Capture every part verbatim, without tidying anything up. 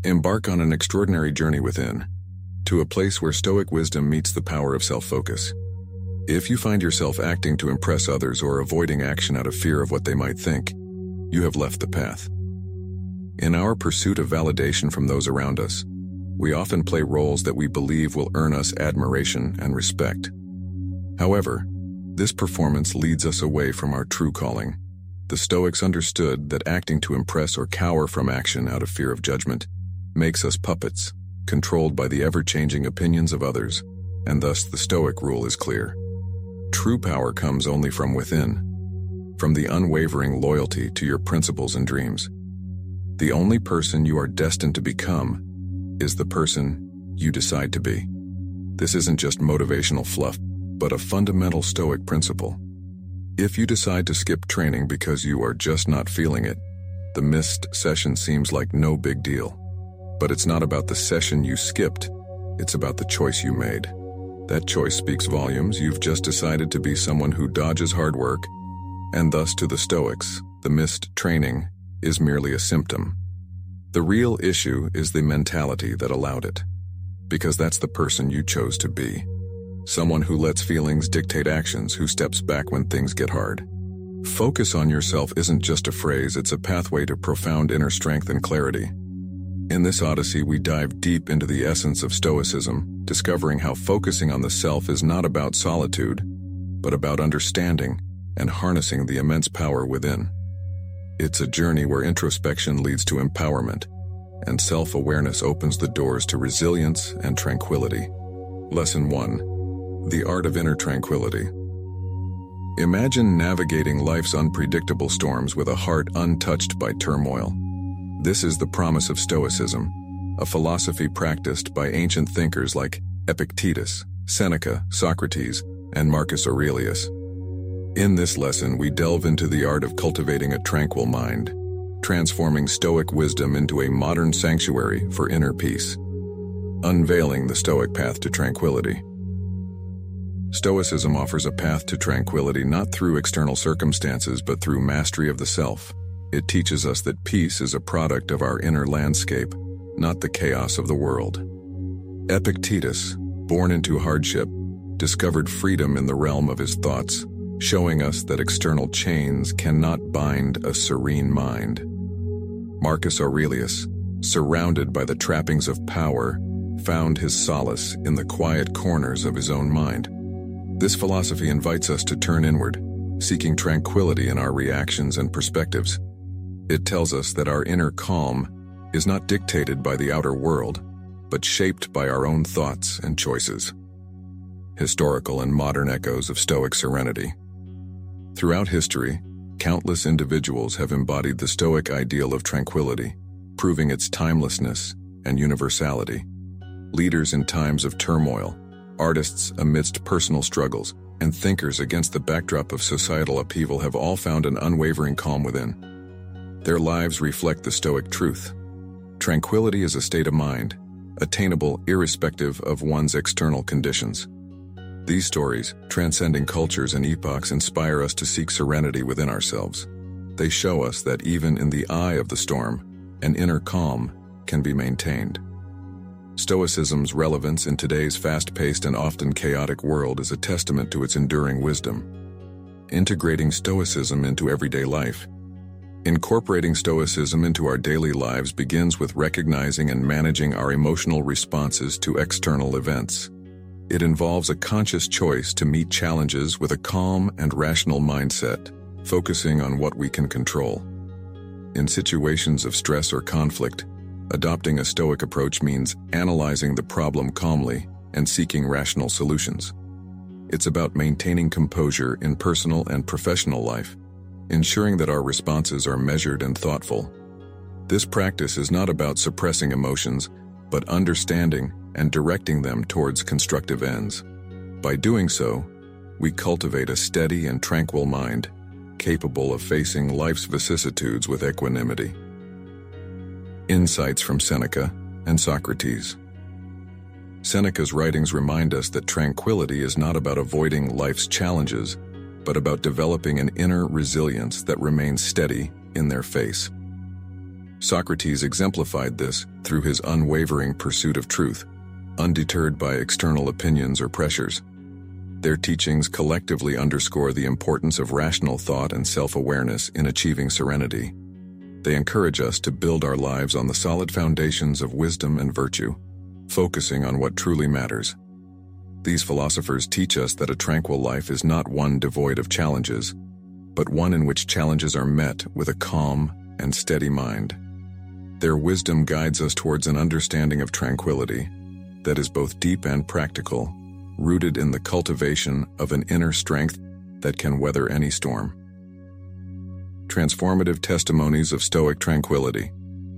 Embark on an extraordinary journey within, to a place where Stoic wisdom meets the power of self-focus. If you find yourself acting to impress others or avoiding action out of fear of what they might think, you have left the path. In our pursuit of validation from those around us, we often play roles that we believe will earn us admiration and respect. However, this performance leads us away from our true calling. The Stoics understood that acting to impress or cower from action out of fear of judgment makes us puppets, controlled by the ever-changing opinions of others, and thus the Stoic rule is clear. True power comes only from within, from the unwavering loyalty to your principles and dreams. The only person you are destined to become is the person you decide to be. This isn't just motivational fluff, but a fundamental Stoic principle. If you decide to skip training because you are just not feeling it, the missed session seems like no big deal. But it's not about the session you skipped, it's about the choice you made. That choice speaks volumes. You've just decided to be someone who dodges hard work, and thus to the Stoics, the missed training is merely a symptom. The real issue is the mentality that allowed it, because that's the person you chose to be. Someone who lets feelings dictate actions, who steps back when things get hard. Focus on yourself isn't just a phrase, it's a pathway to profound inner strength and clarity. In this Odyssey, we dive deep into the essence of Stoicism, discovering how focusing on the self is not about solitude, but about understanding and harnessing the immense power within. It's a journey where introspection leads to empowerment, and self-awareness opens the doors to resilience and tranquility. Lesson one. The Art of Inner Tranquility. Imagine navigating life's unpredictable storms with a heart untouched by turmoil. This is the promise of Stoicism, a philosophy practiced by ancient thinkers like Epictetus, Seneca, Socrates, and Marcus Aurelius. In this lesson, we delve into the art of cultivating a tranquil mind, transforming Stoic wisdom into a modern sanctuary for inner peace, unveiling the Stoic path to tranquility. Stoicism offers a path to tranquility not through external circumstances but through mastery of the self. It teaches us that peace is a product of our inner landscape, not the chaos of the world. Epictetus, born into hardship, discovered freedom in the realm of his thoughts, showing us that external chains cannot bind a serene mind. Marcus Aurelius, surrounded by the trappings of power, found his solace in the quiet corners of his own mind. This philosophy invites us to turn inward, seeking tranquility in our reactions and perspectives. It tells us that our inner calm is not dictated by the outer world, but shaped by our own thoughts and choices. Historical and modern echoes of Stoic serenity. Throughout history, countless individuals have embodied the Stoic ideal of tranquility, proving its timelessness and universality. Leaders in times of turmoil, artists amidst personal struggles, and thinkers against the backdrop of societal upheaval have all found an unwavering calm within. Their lives reflect the Stoic truth. Tranquility is a state of mind, attainable irrespective of one's external conditions. These stories, transcending cultures and epochs, inspire us to seek serenity within ourselves. They show us that even in the eye of the storm, an inner calm can be maintained. Stoicism's relevance in today's fast-paced and often chaotic world is a testament to its enduring wisdom. Integrating Stoicism into everyday life. Incorporating Stoicism into our daily lives begins with recognizing and managing our emotional responses to external events. It involves a conscious choice to meet challenges with a calm and rational mindset, focusing on what we can control. In situations of stress or conflict, adopting a Stoic approach means analyzing the problem calmly and seeking rational solutions. It's about maintaining composure in personal and professional life, ensuring that our responses are measured and thoughtful. This practice is not about suppressing emotions, but understanding and directing them towards constructive ends. By doing so, we cultivate a steady and tranquil mind, capable of facing life's vicissitudes with equanimity. Insights from Seneca and Socrates. Seneca's writings remind us that tranquility is not about avoiding life's challenges, but about developing an inner resilience that remains steady in their face. Socrates exemplified this through his unwavering pursuit of truth, undeterred by external opinions or pressures. Their teachings collectively underscore the importance of rational thought and self-awareness in achieving serenity. They encourage us to build our lives on the solid foundations of wisdom and virtue, focusing on what truly matters. These philosophers teach us that a tranquil life is not one devoid of challenges, but one in which challenges are met with a calm and steady mind. Their wisdom guides us towards an understanding of tranquility that is both deep and practical, rooted in the cultivation of an inner strength that can weather any storm. Transformative testimonies of Stoic tranquility.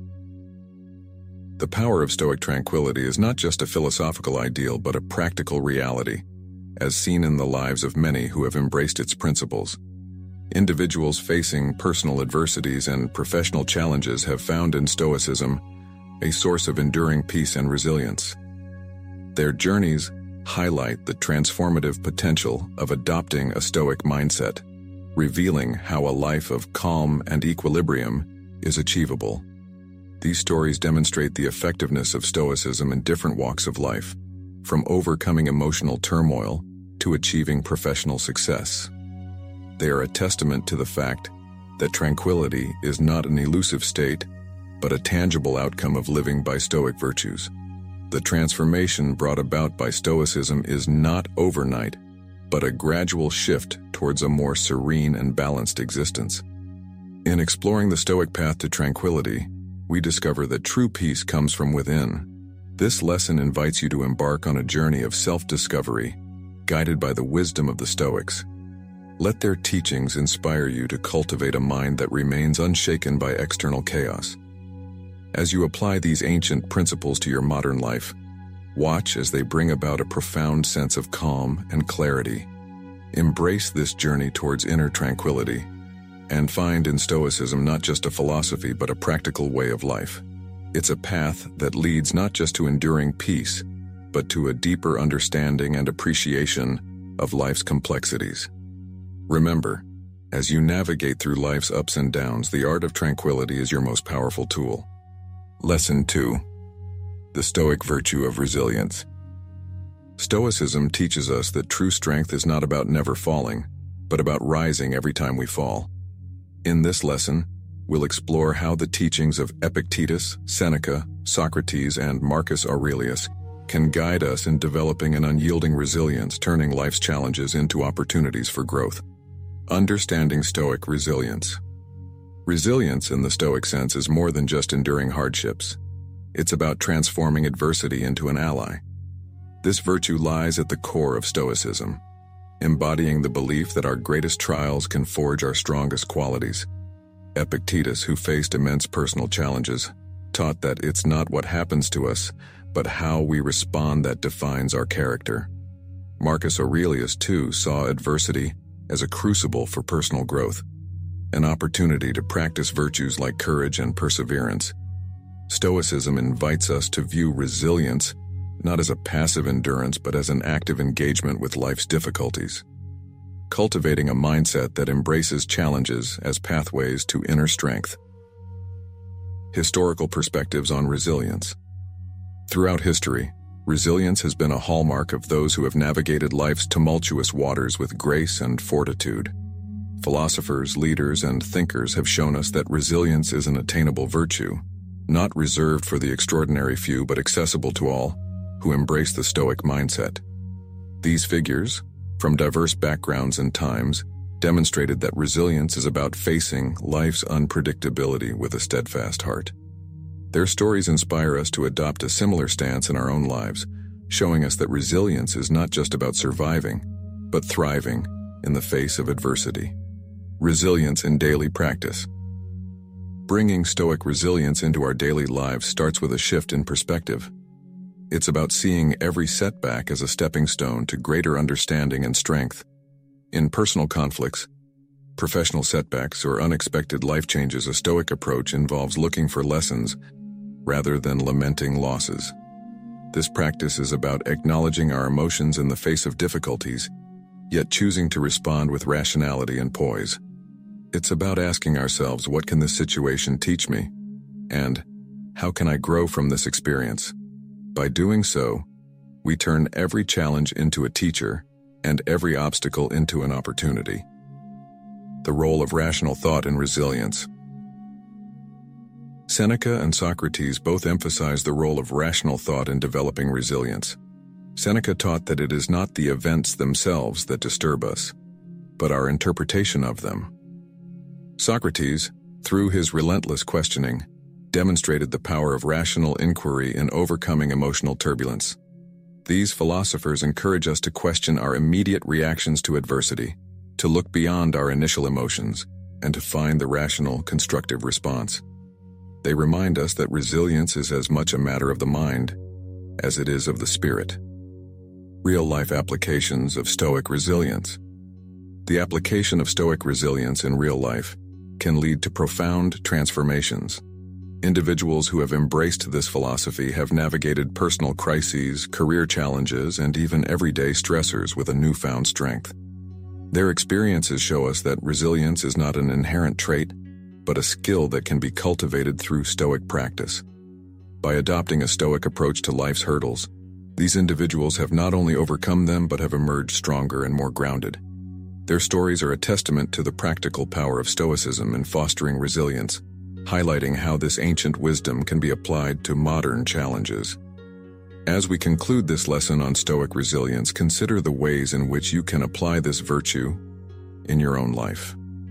The power of Stoic tranquility is not just a philosophical ideal but a practical reality, as seen in the lives of many who have embraced its principles. Individuals facing personal adversities and professional challenges have found in Stoicism a source of enduring peace and resilience. Their journeys highlight the transformative potential of adopting a Stoic mindset, revealing how a life of calm and equilibrium is achievable. These stories demonstrate the effectiveness of Stoicism in different walks of life, from overcoming emotional turmoil to achieving professional success. They are a testament to the fact that tranquility is not an elusive state, but a tangible outcome of living by Stoic virtues. The transformation brought about by Stoicism is not overnight, but a gradual shift towards a more serene and balanced existence. In exploring the Stoic path to tranquility, we discover that true peace comes from within. This lesson invites you to embark on a journey of self-discovery, guided by the wisdom of the Stoics. Let their teachings inspire you to cultivate a mind that remains unshaken by external chaos. As you apply these ancient principles to your modern life, watch as they bring about a profound sense of calm and clarity. Embrace this journey towards inner tranquility, and find in Stoicism not just a philosophy but a practical way of life. It's a path that leads not just to enduring peace, but to a deeper understanding and appreciation of life's complexities. Remember, as you navigate through life's ups and downs, the art of tranquility is your most powerful tool. Lesson two. The Stoic virtue of resilience. Stoicism teaches us that true strength is not about never falling, but about rising every time we fall. In this lesson, we'll explore how the teachings of Epictetus, Seneca, Socrates, and Marcus Aurelius can guide us in developing an unyielding resilience, turning life's challenges into opportunities for growth. Understanding Stoic resilience. Resilience in the Stoic sense is more than just enduring hardships. It's about transforming adversity into an ally. This virtue lies at the core of Stoicism, embodying the belief that our greatest trials can forge our strongest qualities. Epictetus, who faced immense personal challenges, taught that it's not what happens to us, but how we respond that defines our character. Marcus Aurelius, too, saw adversity as a crucible for personal growth, an opportunity to practice virtues like courage and perseverance. Stoicism invites us to view resilience not as a passive endurance but as an active engagement with life's difficulties, cultivating a mindset that embraces challenges as pathways to inner strength. Historical perspectives on resilience. Throughout history, resilience has been a hallmark of those who have navigated life's tumultuous waters with grace and fortitude. Philosophers, leaders, and thinkers have shown us that resilience is an attainable virtue, not reserved for the extraordinary few but accessible to all who embrace the Stoic mindset. These figures, from diverse backgrounds and times, demonstrated that resilience is about facing life's unpredictability with a steadfast heart. Their stories inspire us to adopt a similar stance in our own lives, showing us that resilience is not just about surviving, but thriving in the face of adversity. Resilience in daily practice. Bringing Stoic resilience into our daily lives starts with a shift in perspective. It's about seeing every setback as a stepping stone to greater understanding and strength. In personal conflicts, professional setbacks, or unexpected life changes, a Stoic approach involves looking for lessons rather than lamenting losses. This practice is about acknowledging our emotions in the face of difficulties, yet choosing to respond with rationality and poise. It's about asking ourselves, what can this situation teach me? And how can I grow from this experience? By doing so, we turn every challenge into a teacher and every obstacle into an opportunity. The role of rational thought in resilience. Seneca and Socrates both emphasize the role of rational thought in developing resilience. Seneca taught that it is not the events themselves that disturb us, but our interpretation of them. Socrates, through his relentless questioning, demonstrated the power of rational inquiry in overcoming emotional turbulence. These philosophers encourage us to question our immediate reactions to adversity, to look beyond our initial emotions, and to find the rational, constructive response. They remind us that resilience is as much a matter of the mind as it is of the spirit. Real-life applications of Stoic resilience. The application of Stoic resilience in real life can lead to profound transformations. Individuals who have embraced this philosophy have navigated personal crises, career challenges, and even everyday stressors with a newfound strength. Their experiences show us that resilience is not an inherent trait, but a skill that can be cultivated through Stoic practice. By adopting a Stoic approach to life's hurdles, these individuals have not only overcome them but have emerged stronger and more grounded. Their stories are a testament to the practical power of Stoicism in fostering resilience, highlighting how this ancient wisdom can be applied to modern challenges. As we conclude this lesson on Stoic resilience, consider the ways in which you can apply this virtue in your own life.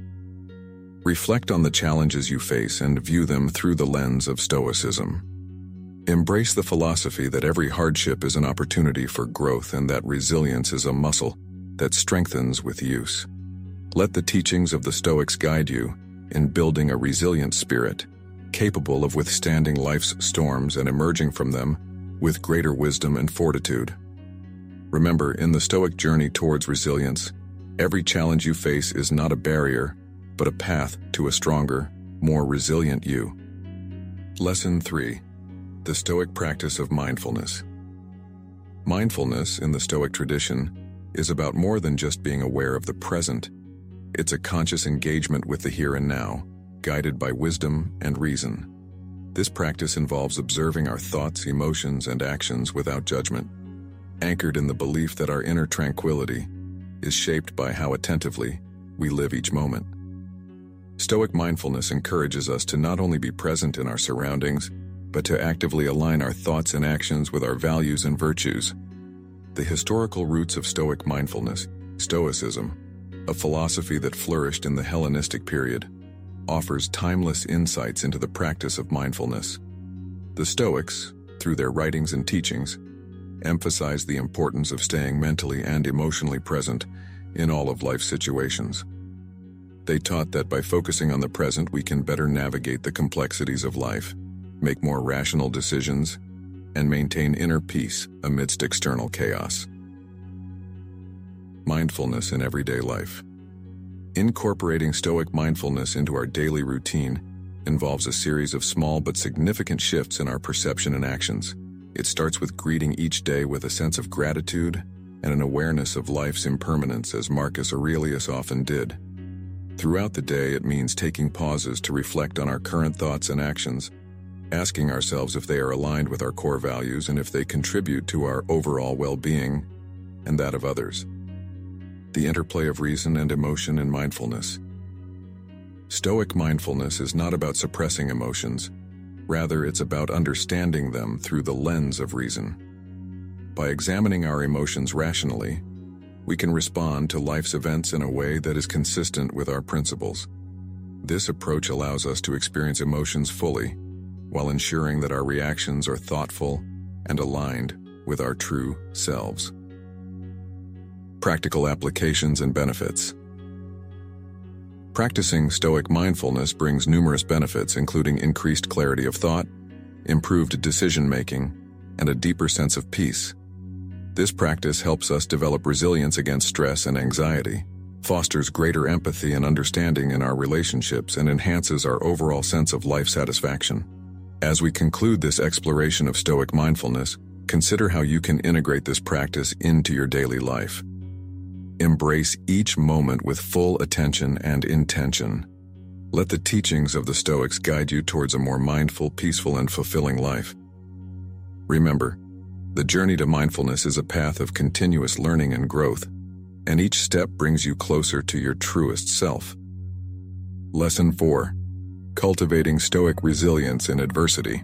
Reflect on the challenges you face and view them through the lens of Stoicism. Embrace the philosophy that every hardship is an opportunity for growth and that resilience is a muscle that strengthens with use. Let the teachings of the Stoics guide you in building a resilient spirit, capable of withstanding life's storms and emerging from them with greater wisdom and fortitude. Remember, in the Stoic journey towards resilience, every challenge you face is not a barrier, but a path to a stronger, more resilient you. Lesson three. The Stoic practice of mindfulness. Mindfulness, in the Stoic tradition, is about more than just being aware of the present. It's a conscious engagement with the here and now, guided by wisdom and reason. This practice involves observing our thoughts, emotions, and actions without judgment, anchored in the belief that our inner tranquility is shaped by how attentively we live each moment. Stoic mindfulness encourages us to not only be present in our surroundings, but to actively align our thoughts and actions with our values and virtues. The historical roots of Stoic mindfulness, Stoicism, a philosophy that flourished in the Hellenistic period, offers timeless insights into the practice of mindfulness. The Stoics, through their writings and teachings, emphasize the importance of staying mentally and emotionally present in all of life's situations. They taught that by focusing on the present, we can better navigate the complexities of life, make more rational decisions, and maintain inner peace amidst external chaos. Mindfulness in everyday life. Incorporating Stoic mindfulness into our daily routine involves a series of small but significant shifts in our perception and actions. It starts with greeting each day with a sense of gratitude and an awareness of life's impermanence, as Marcus Aurelius often did. Throughout the day, it means taking pauses to reflect on our current thoughts and actions, asking ourselves if they are aligned with our core values and if they contribute to our overall well-being and that of others. The interplay of reason and emotion in mindfulness. Stoic mindfulness is not about suppressing emotions. Rather, it's about understanding them through the lens of reason. By examining our emotions rationally, we can respond to life's events in a way that is consistent with our principles. This approach allows us to experience emotions fully, while ensuring that our reactions are thoughtful and aligned with our true selves. Practical applications and benefits. Practicing Stoic mindfulness brings numerous benefits, including increased clarity of thought, improved decision-making, and a deeper sense of peace. This practice helps us develop resilience against stress and anxiety, fosters greater empathy and understanding in our relationships, and enhances our overall sense of life satisfaction. As we conclude this exploration of Stoic mindfulness, consider how you can integrate this practice into your daily life. Embrace each moment with full attention and intention. Let the teachings of the Stoics guide you towards a more mindful, peaceful, and fulfilling life. Remember, the journey to mindfulness is a path of continuous learning and growth, and each step brings you closer to your truest self. Lesson four. Cultivating Stoic Resilience in Adversity.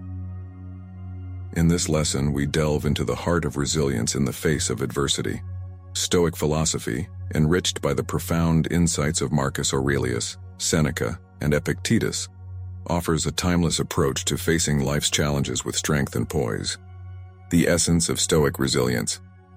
In this lesson, we delve into the heart of resilience in the face of adversity. Stoic philosophy, enriched by the profound insights of Marcus Aurelius, Seneca, and Epictetus, offers a timeless approach to facing life's challenges with strength and poise. The essence of Stoic resilience.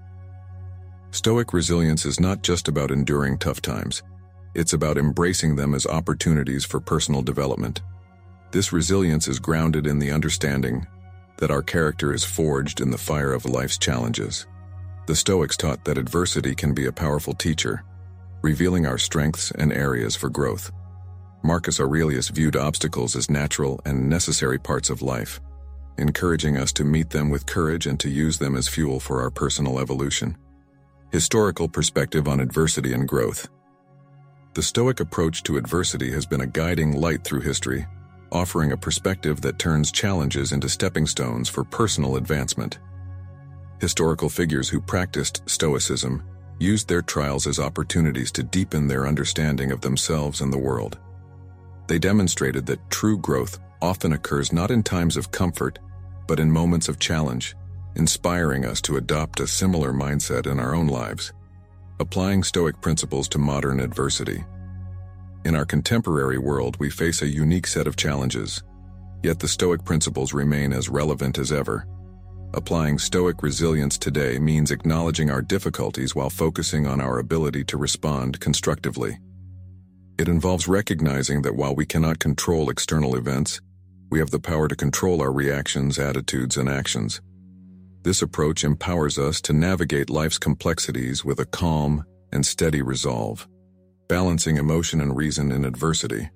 Stoic resilience is not just about enduring tough times. It's about embracing them as opportunities for personal development. This resilience is grounded in the understanding that our character is forged in the fire of life's challenges. The Stoics taught that adversity can be a powerful teacher, revealing our strengths and areas for growth. Marcus Aurelius viewed obstacles as natural and necessary parts of life, encouraging us to meet them with courage and to use them as fuel for our personal evolution. Historical perspective on adversity and growth. The Stoic approach to adversity has been a guiding light through history, offering a perspective that turns challenges into stepping stones for personal advancement. Historical figures who practiced Stoicism used their trials as opportunities to deepen their understanding of themselves and the world. They demonstrated that true growth often occurs not in times of comfort, but in moments of challenge, inspiring us to adopt a similar mindset in our own lives. Applying Stoic principles to modern adversity. In our contemporary world, we face a unique set of challenges, yet the Stoic principles remain as relevant as ever. Applying Stoic resilience today means acknowledging our difficulties while focusing on our ability to respond constructively. It involves recognizing that while we cannot control external events, we have the power to control our reactions, attitudes, and actions. This approach empowers us to navigate life's complexities with a calm and steady resolve, balancing emotion and reason in adversity.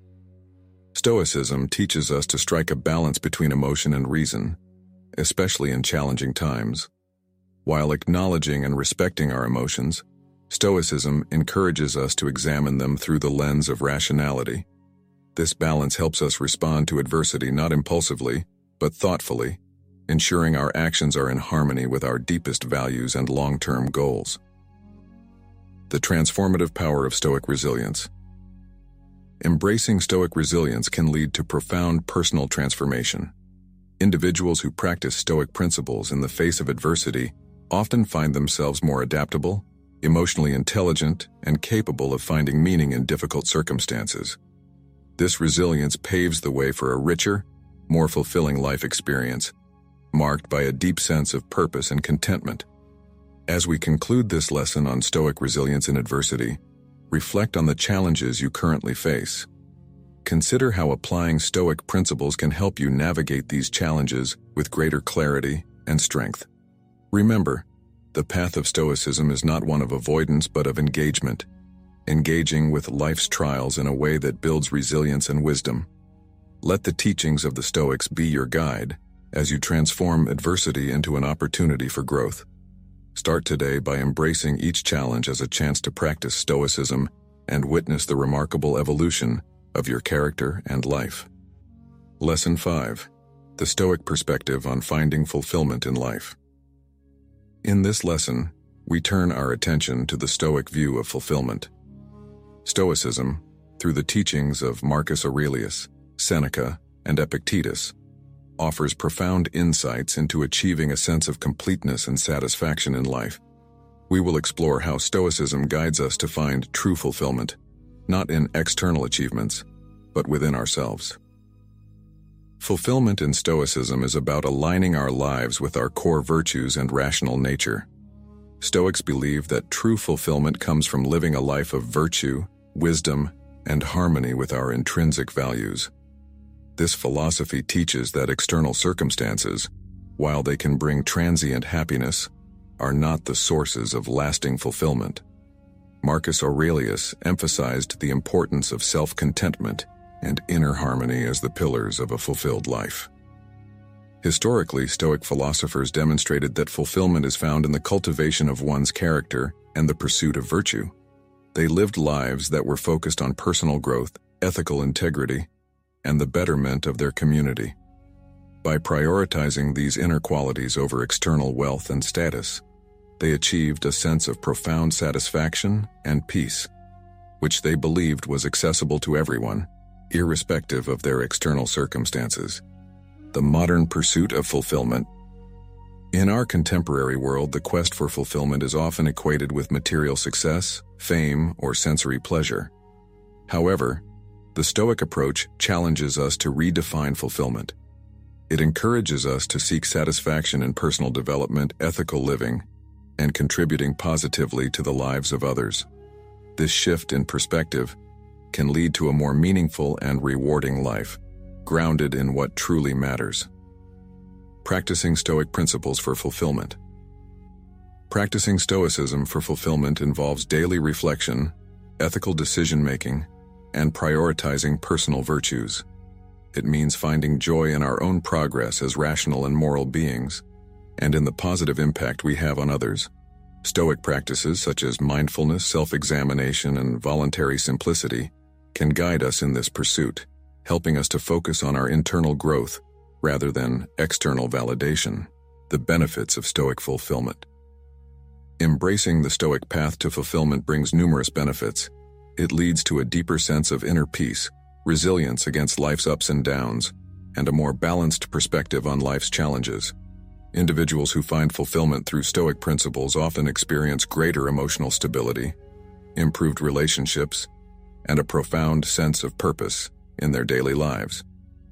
Stoicism teaches us to strike a balance between emotion and reason, especially in challenging times. While acknowledging and respecting our emotions, Stoicism encourages us to examine them through the lens of rationality. This balance helps us respond to adversity not impulsively, but thoughtfully, ensuring our actions are in harmony with our deepest values and long-term goals. The transformative power of Stoic resilience. Embracing Stoic resilience can lead to profound personal transformation. Individuals who practice Stoic principles in the face of adversity often find themselves more adaptable, emotionally intelligent, and capable of finding meaning in difficult circumstances. This resilience paves the way for a richer, more fulfilling life experience, marked by a deep sense of purpose and contentment. As we conclude this lesson on Stoic resilience in adversity, reflect on the challenges you currently face. Consider how applying Stoic principles can help you navigate these challenges with greater clarity and strength. Remember, the path of Stoicism is not one of avoidance but of engagement, engaging with life's trials in a way that builds resilience and wisdom. Let the teachings of the Stoics be your guide as you transform adversity into an opportunity for growth. Start today by embracing each challenge as a chance to practice Stoicism and witness the remarkable evolution of your character and life. Lesson five. The Stoic perspective on finding fulfillment in life. In this lesson, we turn our attention to the Stoic view of fulfillment. Stoicism, through the teachings of Marcus Aurelius, Seneca, and Epictetus, offers profound insights into achieving a sense of completeness and satisfaction in life. We will explore how Stoicism guides us to find true fulfillment, not in external achievements, but within ourselves. Fulfillment in Stoicism is about aligning our lives with our core virtues and rational nature. Stoics believe that true fulfillment comes from living a life of virtue, wisdom, and harmony with our intrinsic values. This philosophy teaches that external circumstances, while they can bring transient happiness, are not the sources of lasting fulfillment. Marcus Aurelius emphasized the importance of self-contentment and inner harmony as the pillars of a fulfilled life. Historically, Stoic philosophers demonstrated that fulfillment is found in the cultivation of one's character and the pursuit of virtue. They lived lives that were focused on personal growth, ethical integrity, and the betterment of their community. By prioritizing these inner qualities over external wealth and status, they achieved a sense of profound satisfaction and peace, which they believed was accessible to everyone, irrespective of their external circumstances. The modern pursuit of fulfillment. In our contemporary world, the quest for fulfillment is often equated with material success, fame, or sensory pleasure. However, the Stoic approach challenges us to redefine fulfillment. It encourages us to seek satisfaction in personal development, ethical living, and contributing positively to the lives of others. This shift in perspective can lead to a more meaningful and rewarding life, grounded in what truly matters. Practicing Stoic principles for fulfillment. Practicing Stoicism for fulfillment involves daily reflection, ethical decision-making, and prioritizing personal virtues. It means finding joy in our own progress as rational and moral beings, and in the positive impact we have on others. Stoic practices such as mindfulness, self-examination, and voluntary simplicity can guide us in this pursuit, helping us to focus on our internal growth rather than external validation. The benefits of Stoic fulfillment. Embracing the Stoic path to fulfillment brings numerous benefits. It leads to a deeper sense of inner peace, resilience against life's ups and downs, and a more balanced perspective on life's challenges. Individuals who find fulfillment through Stoic principles often experience greater emotional stability, improved relationships, and a profound sense of purpose in their daily lives.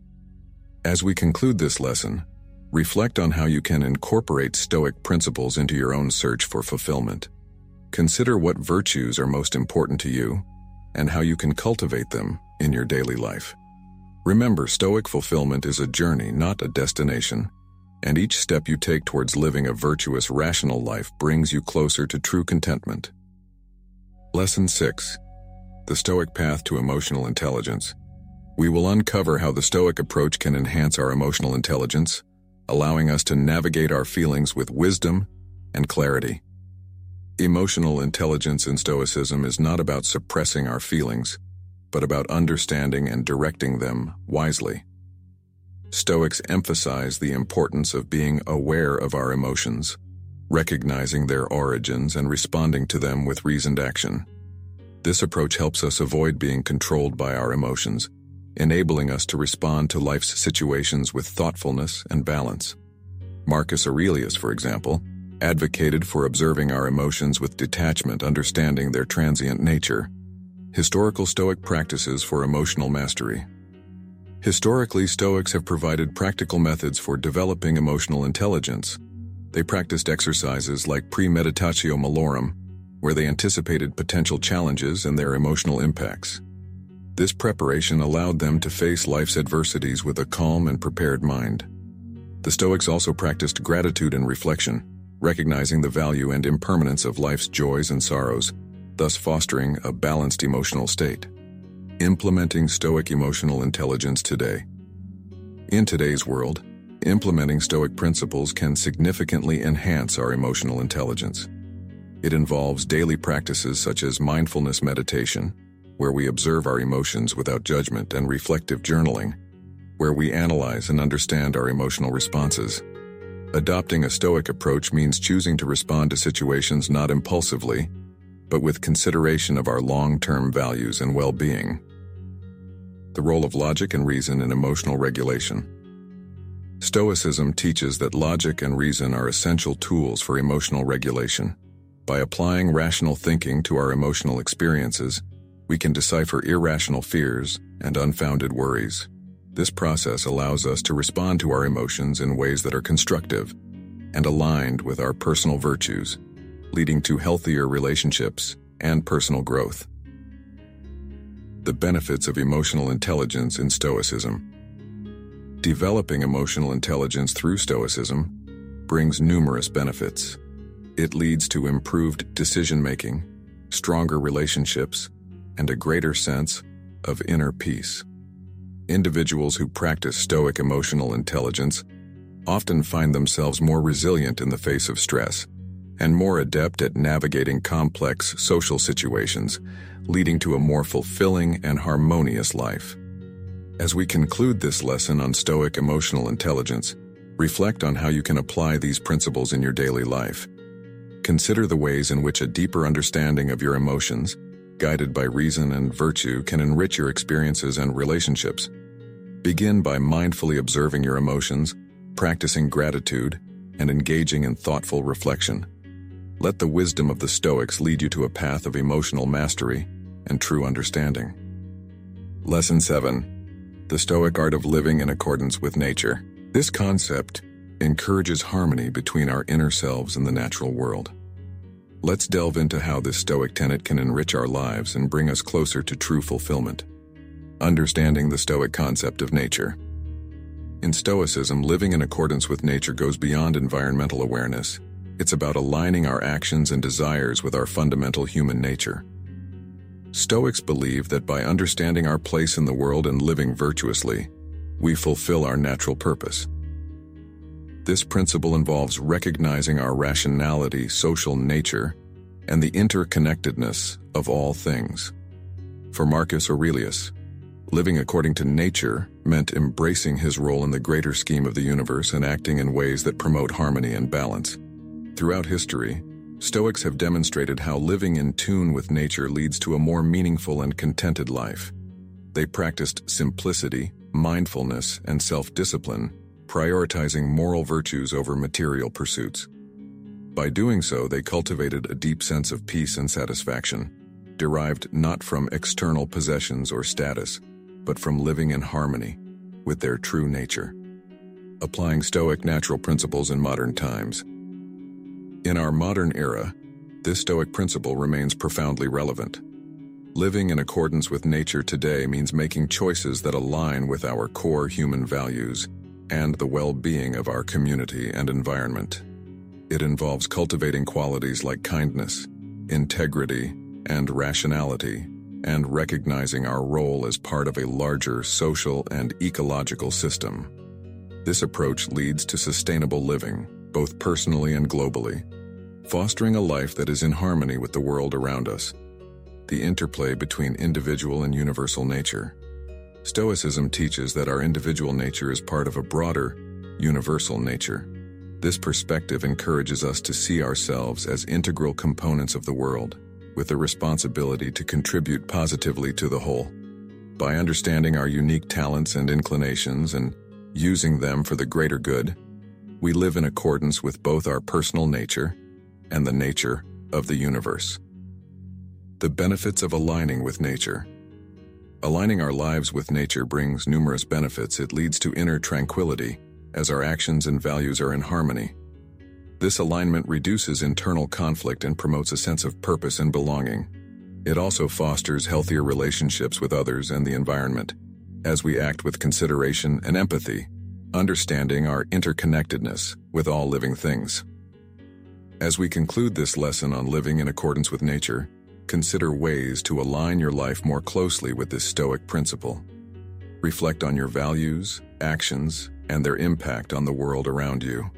As we conclude this lesson, reflect on how you can incorporate Stoic principles into your own search for fulfillment. Consider what virtues are most important to you and how you can cultivate them in your daily life. Remember, Stoic fulfillment is a journey, not a destination, and each step you take towards living a virtuous, rational life brings you closer to true contentment. Lesson six. The Stoic Path to Emotional Intelligence. We will uncover how the Stoic approach can enhance our emotional intelligence, allowing us to navigate our feelings with wisdom and clarity. Emotional intelligence in Stoicism is not about suppressing our feelings, but about understanding and directing them wisely. Stoics emphasize the importance of being aware of our emotions, recognizing their origins and responding to them with reasoned action. This approach helps us avoid being controlled by our emotions, enabling us to respond to life's situations with thoughtfulness and balance. Marcus Aurelius, for example, advocated for observing our emotions with detachment, understanding their transient nature. Historical Stoic practices for emotional mastery. Historically, Stoics have provided practical methods for developing emotional intelligence. They practiced exercises like premeditatio malorum, where they anticipated potential challenges and their emotional impacts. This preparation allowed them to face life's adversities with a calm and prepared mind. The Stoics also practiced gratitude and reflection, recognizing the value and impermanence of life's joys and sorrows, thus fostering a balanced emotional state. Implementing Stoic emotional intelligence today. In today's world, implementing Stoic principles can significantly enhance our emotional intelligence. It involves daily practices such as mindfulness meditation, where we observe our emotions without judgment, and reflective journaling, where we analyze and understand our emotional responses. Adopting a Stoic approach means choosing to respond to situations not impulsively, but with consideration of our long-term values and well-being. The role of logic and reason in emotional regulation. Stoicism teaches that logic and reason are essential tools for emotional regulation. By applying rational thinking to our emotional experiences, we can decipher irrational fears and unfounded worries. This process allows us to respond to our emotions in ways that are constructive and aligned with our personal virtues, leading to healthier relationships and personal growth. The benefits of emotional intelligence in Stoicism. Developing emotional intelligence through Stoicism brings numerous benefits. It leads to improved decision-making, stronger relationships, and a greater sense of inner peace. Individuals who practice Stoic emotional intelligence often find themselves more resilient in the face of stress and more adept at navigating complex social situations, leading to a more fulfilling and harmonious life. As we conclude this lesson on Stoic emotional intelligence, reflect on how you can apply these principles in your daily life. Consider the ways in which a deeper understanding of your emotions, guided by reason and virtue, can enrich your experiences and relationships. Begin by mindfully observing your emotions, practicing gratitude, and engaging in thoughtful reflection. Let the wisdom of the Stoics lead you to a path of emotional mastery and true understanding. Lesson seven. The Stoic Art of Living in Accordance with Nature. This concept encourages harmony between our inner selves and the natural world. Let's delve into how this Stoic tenet can enrich our lives and bring us closer to true fulfillment. Understanding the Stoic concept of nature. In Stoicism, living in accordance with nature goes beyond environmental awareness. It's about aligning our actions and desires with our fundamental human nature. Stoics believe that by understanding our place in the world and living virtuously, we fulfill our natural purpose. This principle involves recognizing our rationality, social nature, and the interconnectedness of all things. For Marcus Aurelius, living according to nature meant embracing his role in the greater scheme of the universe and acting in ways that promote harmony and balance. Throughout history, Stoics have demonstrated how living in tune with nature leads to a more meaningful and contented life. They practiced simplicity, mindfulness, and self-discipline, prioritizing moral virtues over material pursuits. By doing so, they cultivated a deep sense of peace and satisfaction, derived not from external possessions or status, but from living in harmony with their true nature. Applying Stoic natural principles in modern times. In our modern era, this Stoic principle remains profoundly relevant. Living in accordance with nature today means making choices that align with our core human values and the well-being of our community and environment. It involves cultivating qualities like kindness, integrity, and rationality, and recognizing our role as part of a larger social and ecological system. This approach leads to sustainable living, both personally and globally, fostering a life that is in harmony with the world around us. The interplay between individual and universal nature. Stoicism teaches that our individual nature is part of a broader, universal nature. This perspective encourages us to see ourselves as integral components of the world, with a responsibility to contribute positively to the whole. By understanding our unique talents and inclinations and using them for the greater good, we live in accordance with both our personal nature and the nature of the universe. The benefits of aligning with nature. Aligning our lives with nature brings numerous benefits. It leads to inner tranquility, as our actions and values are in harmony. This alignment reduces internal conflict and promotes a sense of purpose and belonging. It also fosters healthier relationships with others and the environment, as we act with consideration and empathy, understanding our interconnectedness with all living things. As we conclude this lesson on living in accordance with nature, consider ways to align your life more closely with this Stoic principle. Reflect on your values, actions, and their impact on the world around you.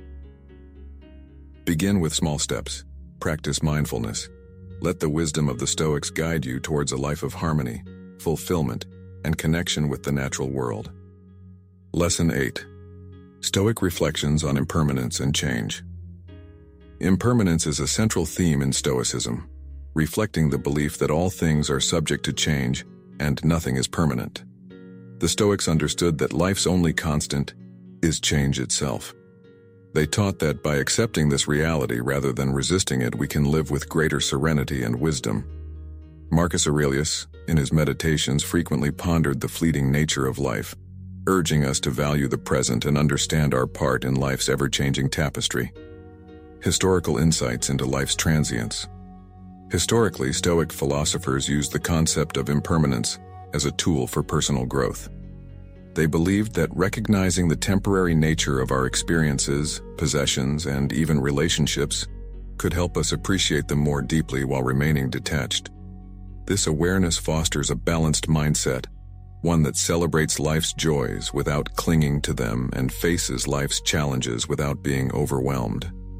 Begin with small steps. Practice mindfulness. Let the wisdom of the Stoics guide you towards a life of harmony, fulfillment, and connection with the natural world. Lesson eight. Stoic Reflections on Impermanence and Change. Impermanence is a central theme in Stoicism, reflecting the belief that all things are subject to change and nothing is permanent. The Stoics understood that life's only constant is change itself. They taught that by accepting this reality rather than resisting it, we can live with greater serenity and wisdom. Marcus Aurelius, in his Meditations, frequently pondered the fleeting nature of life, urging us to value the present and understand our part in life's ever-changing tapestry. Historical insights into life's transience. Historically, Stoic philosophers used the concept of impermanence as a tool for personal growth. They believed that recognizing the temporary nature of our experiences, possessions, and even relationships could help us appreciate them more deeply while remaining detached. This awareness fosters a balanced mindset, one that celebrates life's joys without clinging to them and faces life's challenges without being overwhelmed.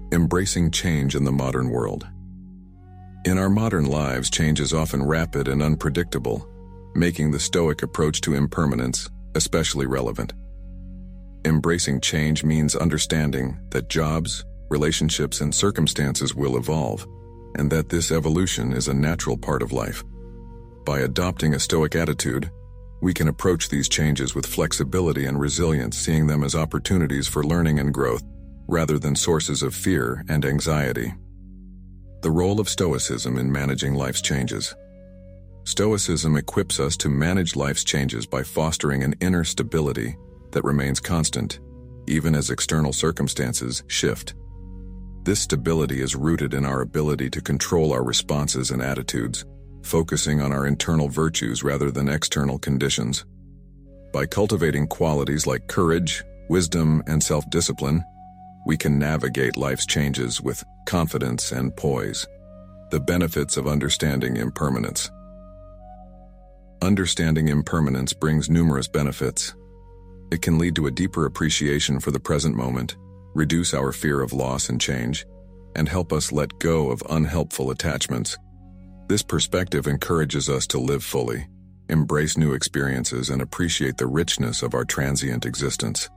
Embracing change in the modern world. In our modern lives, change is often rapid and unpredictable, making the Stoic approach to impermanence especially relevant. Embracing change means understanding that jobs, relationships, and circumstances will evolve, and that this evolution is a natural part of life. By adopting a Stoic attitude, we can approach these changes with flexibility and resilience, seeing them as opportunities for learning and growth, rather than sources of fear and anxiety. The role of Stoicism in managing life's changes. Stoicism equips us to manage life's changes by fostering an inner stability that remains constant, even as external circumstances shift. This stability is rooted in our ability to control our responses and attitudes, focusing on our internal virtues rather than external conditions. By cultivating qualities like courage, wisdom, and self-discipline, we can navigate life's changes with confidence and poise. The benefits of understanding impermanence. Understanding impermanence brings numerous benefits. It can lead to a deeper appreciation for the present moment, reduce our fear of loss and change, and help us let go of unhelpful attachments. This perspective encourages us to live fully, embrace new experiences, and appreciate the richness of our transient existence.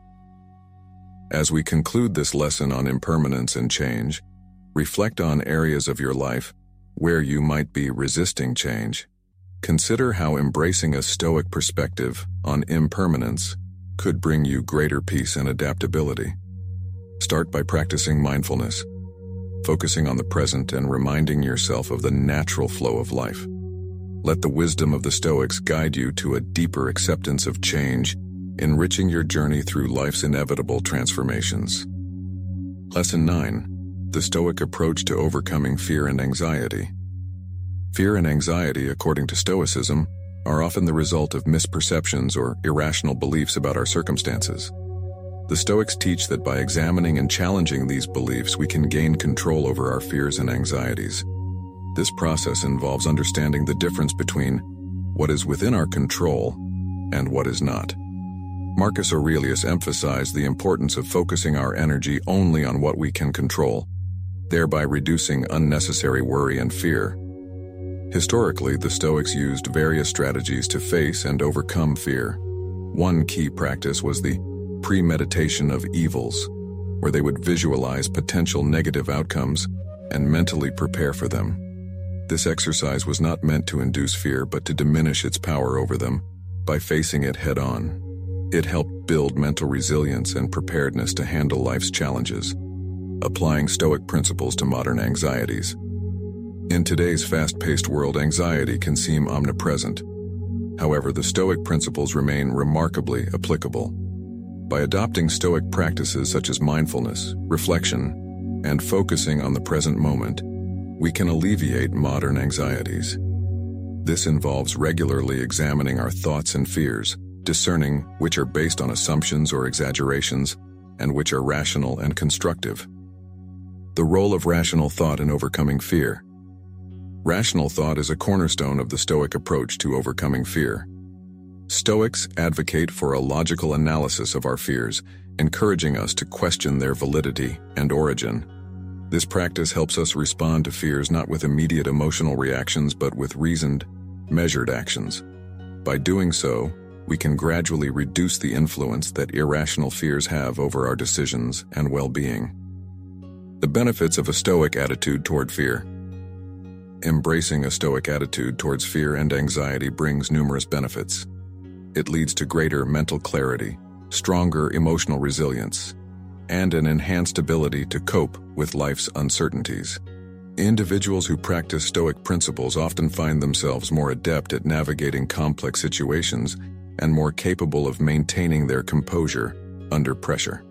As we conclude this lesson on impermanence and change, reflect on areas of your life where you might be resisting change. Consider how embracing a Stoic perspective on impermanence could bring you greater peace and adaptability. Start by practicing mindfulness, focusing on the present and reminding yourself of the natural flow of life. Let the wisdom of the Stoics guide you to a deeper acceptance of change, enriching your journey through life's inevitable transformations. Lesson nine. The Stoic approach to overcoming fear and anxiety. Fear and anxiety, according to Stoicism, are often the result of misperceptions or irrational beliefs about our circumstances. The Stoics teach that by examining and challenging these beliefs, we can gain control over our fears and anxieties. This process involves understanding the difference between what is within our control and what is not. Marcus Aurelius emphasized the importance of focusing our energy only on what we can control, thereby reducing unnecessary worry and fear. Historically, the Stoics used various strategies to face and overcome fear. One key practice was the premeditation of evils, where they would visualize potential negative outcomes and mentally prepare for them. This exercise was not meant to induce fear, but to diminish its power over them by facing it head-on. It helped build mental resilience and preparedness to handle life's challenges, applying Stoic principles to modern anxieties. In today's fast-paced world, anxiety can seem omnipresent. However, the Stoic principles remain remarkably applicable. By adopting Stoic practices such as mindfulness, reflection, and focusing on the present moment, we can alleviate modern anxieties. This involves regularly examining our thoughts and fears, discerning which are based on assumptions or exaggerations, and which are rational and constructive. The role of rational thought in overcoming fear. Rational thought is a cornerstone of the Stoic approach to overcoming fear. Stoics advocate for a logical analysis of our fears, encouraging us to question their validity and origin. This practice helps us respond to fears not with immediate emotional reactions but with reasoned, measured actions. By doing so, we can gradually reduce the influence that irrational fears have over our decisions and well-being. The benefits of a Stoic attitude toward fear. Embracing a Stoic attitude towards fear and anxiety brings numerous benefits. It leads to greater mental clarity, stronger emotional resilience, and an enhanced ability to cope with life's uncertainties. Individuals who practice Stoic principles often find themselves more adept at navigating complex situations and more capable of maintaining their composure under pressure.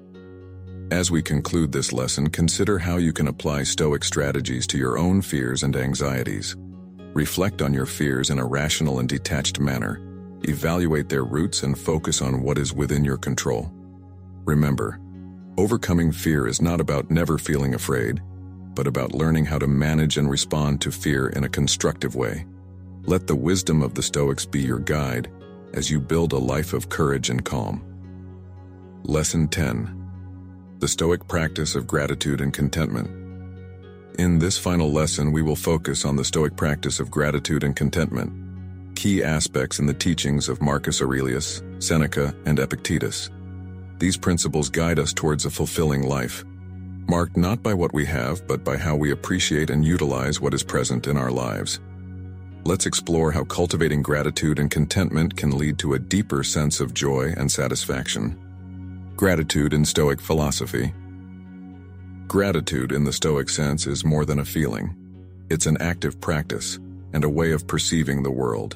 As we conclude this lesson, consider how you can apply Stoic strategies to your own fears and anxieties. Reflect on your fears in a rational and detached manner. Evaluate their roots and focus on what is within your control. Remember, overcoming fear is not about never feeling afraid, but about learning how to manage and respond to fear in a constructive way. Let the wisdom of the Stoics be your guide as you build a life of courage and calm. Lesson ten. the Stoic practice of gratitude and contentment. In this final lesson, we will focus on the Stoic practice of gratitude and contentment, key aspects in the teachings of Marcus Aurelius, Seneca, and Epictetus. These principles guide us towards a fulfilling life, marked not by what we have, but by how we appreciate and utilize what is present in our lives. Let's explore how cultivating gratitude and contentment can lead to a deeper sense of joy and satisfaction. Gratitude in Stoic philosophy. Gratitude in the Stoic sense is more than a feeling. It's an active practice and a way of perceiving the world.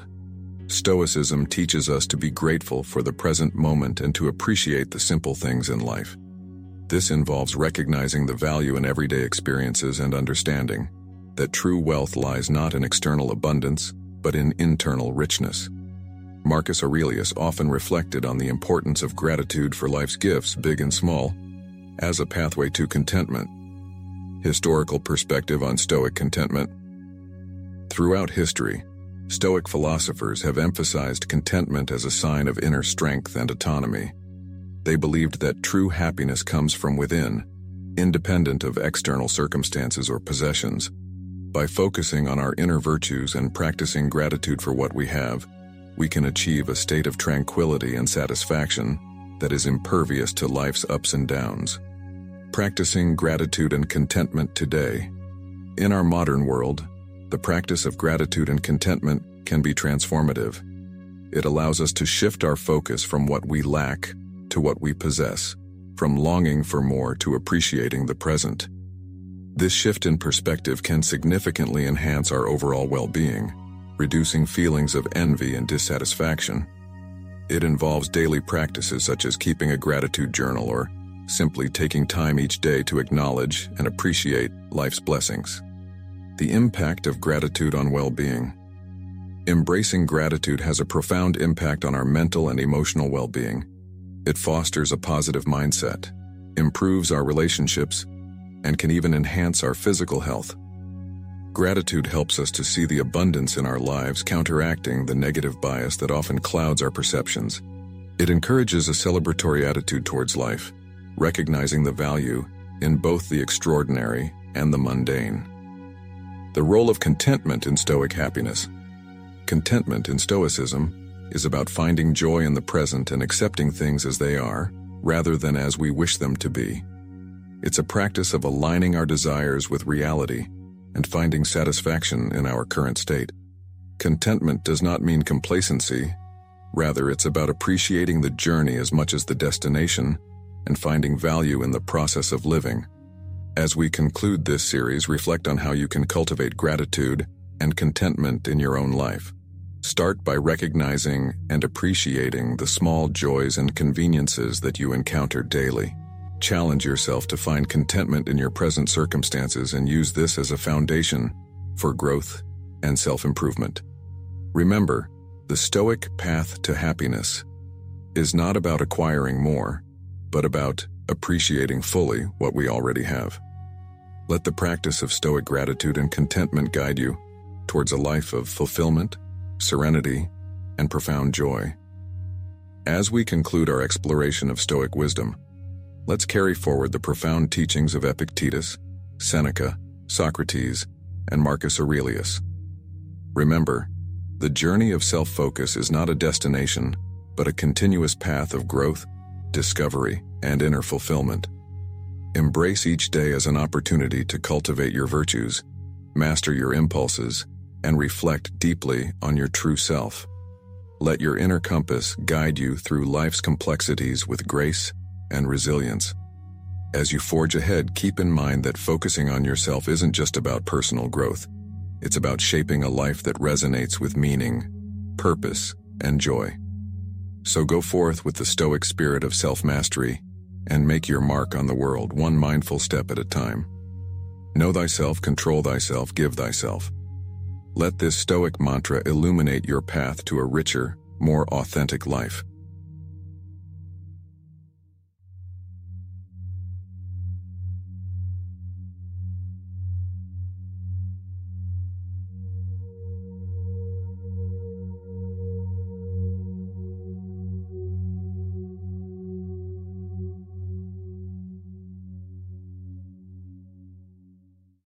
Stoicism teaches us to be grateful for the present moment and to appreciate the simple things in life. This involves recognizing the value in everyday experiences and understanding that true wealth lies not in external abundance, but in internal richness. Marcus Aurelius often reflected on the importance of gratitude for life's gifts, big and small, as a pathway to contentment. Historical perspective on Stoic contentment. Throughout history, Stoic philosophers have emphasized contentment as a sign of inner strength and autonomy. They believed that true happiness comes from within, independent of external circumstances or possessions. By focusing on our inner virtues and practicing gratitude for what we have, we can achieve a state of tranquility and satisfaction that is impervious to life's ups and downs. Practicing gratitude and contentment today. In our modern world, the practice of gratitude and contentment can be transformative. It allows us to shift our focus from what we lack to what we possess, from longing for more to appreciating the present. This shift in perspective can significantly enhance our overall well-being, reducing feelings of envy and dissatisfaction. It involves daily practices such as keeping a gratitude journal or simply taking time each day to acknowledge and appreciate life's blessings. The impact of gratitude on well-being. Embracing gratitude has a profound impact on our mental and emotional well-being. It fosters a positive mindset, improves our relationships, and can even enhance our physical health. Gratitude helps us to see the abundance in our lives, counteracting the negative bias that often clouds our perceptions. It encourages a celebratory attitude towards life, recognizing the value in both the extraordinary and the mundane. The role of contentment in Stoic happiness. Contentment in Stoicism is about finding joy in the present and accepting things as they are, rather than as we wish them to be. It's a practice of aligning our desires with reality and finding satisfaction in our current state. Contentment does not mean complacency. Rather, it's about appreciating the journey as much as the destination and finding value in the process of living. As we conclude this series, reflect on how you can cultivate gratitude and contentment in your own life. Start by recognizing and appreciating the small joys and conveniences that you encounter daily. Challenge yourself to find contentment in your present circumstances and use this as a foundation for growth and self-improvement. Remember, the Stoic path to happiness is not about acquiring more, but about appreciating fully what we already have. Let the practice of Stoic gratitude and contentment guide you towards a life of fulfillment, serenity, and profound joy. As we conclude our exploration of Stoic wisdom, let's carry forward the profound teachings of Epictetus, Seneca, Socrates, and Marcus Aurelius. Remember, the journey of self-focus is not a destination, but a continuous path of growth, discovery, and inner fulfillment. Embrace each day as an opportunity to cultivate your virtues, master your impulses, and reflect deeply on your true self. Let your inner compass guide you through life's complexities with grace and resilience. As you forge ahead, keep in mind that focusing on yourself isn't just about personal growth. It's about shaping a life that resonates with meaning, purpose, and joy. So go forth with the Stoic spirit of self-mastery and make your mark on the world, one mindful step at a time. Know thyself, control thyself, give thyself. Let this Stoic mantra illuminate your path to a richer, more authentic life.